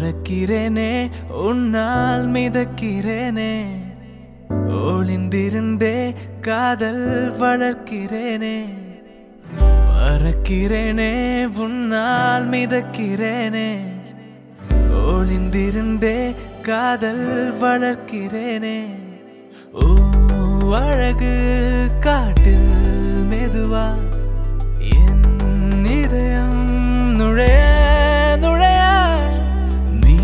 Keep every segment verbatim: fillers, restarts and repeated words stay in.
பறக்கிறேனே உன்னால் மிதக்கிறேனே ஒளிந்திருந்தே காதல் வளர்க்கிறேனே பறக்கிறேனே உன்னால் மிதக்கிறேனே ஒளிந்திருந்தே காதல் வளர்க்கிறேனே ஓ அழகு காட்டில் மெதுவா என் இதயம் நுழைய நுழைய நீ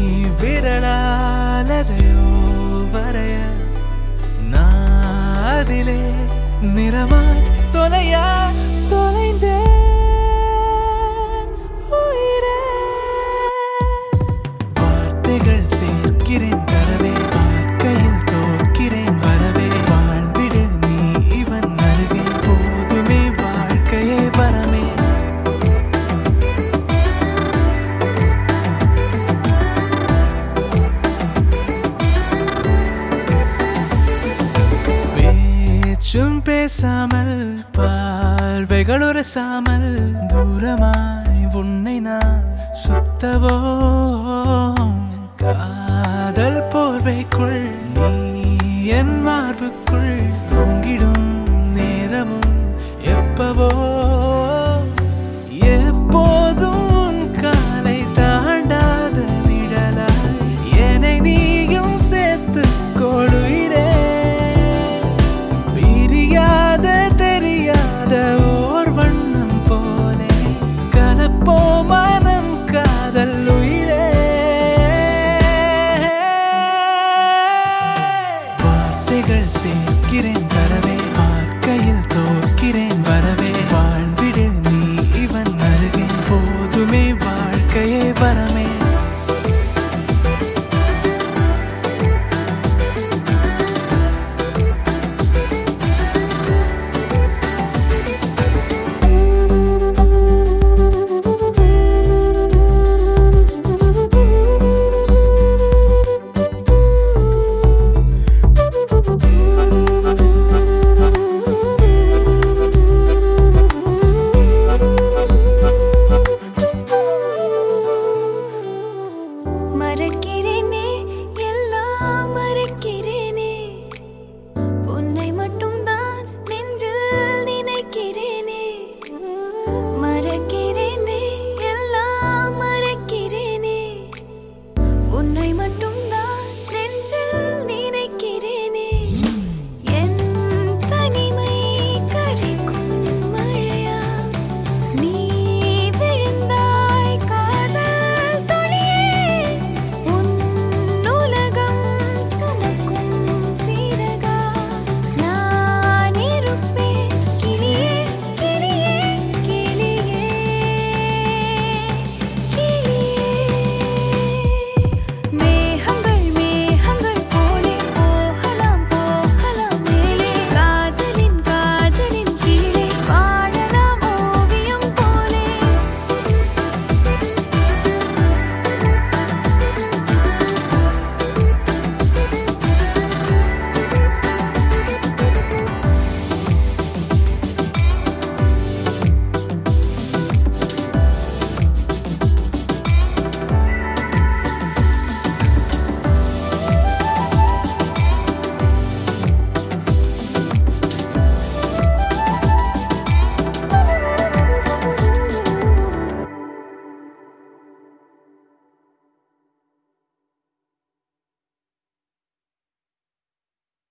விரலாலதையோ வரைய நான் அதிலே நிறமாய் தொலையா தொலைந்தேன் உயிரே வார்த்தைகள் சேர்க்கிறேன் தரவே வாழ்க்கையில் தோற்கிறேன் வரவே வாழ்ந்திடு நீ இவன் அருகே போதுமே வாழ்க்கையே வரமே பேச்சும் பேசாமல் பார்வைகள் உரசாமல் தூரமாய் உன்னை நான் சுத்தவோ காதல் போர்வைக்குள் நீ என் மார்புக்குள் தொங்கிடும் நேரமும் எப்பவோ எப்போதும் காலை தாண்டாத நிழலாய் என்னை நீயும் சேர்த்து கொடுயிரே பிரியாத தெரியாத ஓர் வண்ணம் போலே கலப்போ மனம் காதல் உயிரே வார்த்தைகள் சேர்க்கிறேன் தரவே வாழ்க்கையில் தோற்கிறேன் வரவே வாழ்ந்திடு நீ இவன் அருகே போதுமே வாழ்க்கையே வரமே